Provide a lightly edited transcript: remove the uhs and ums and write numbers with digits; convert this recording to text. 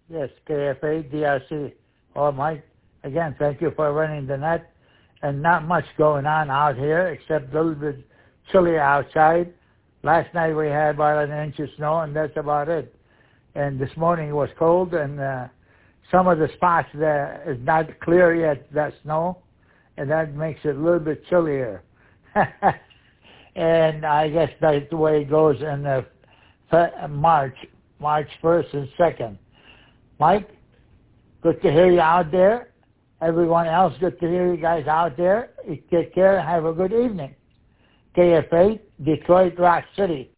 Yes, KFA, DRC. Oh, Mike, again, thank you for running the net. And not much going on out here except a little bit chilly outside. Last night we had about an inch of snow, and that's about it. And this morning it was cold, and some of the spots there is not clear yet, that snow, and that makes it a little bit chillier. And I guess that's the way it goes in March 1st and 2nd. Mike, good to hear you out there. Everyone else, good to hear you guys out there. You take care and have a good evening. KFA, Detroit Rock City.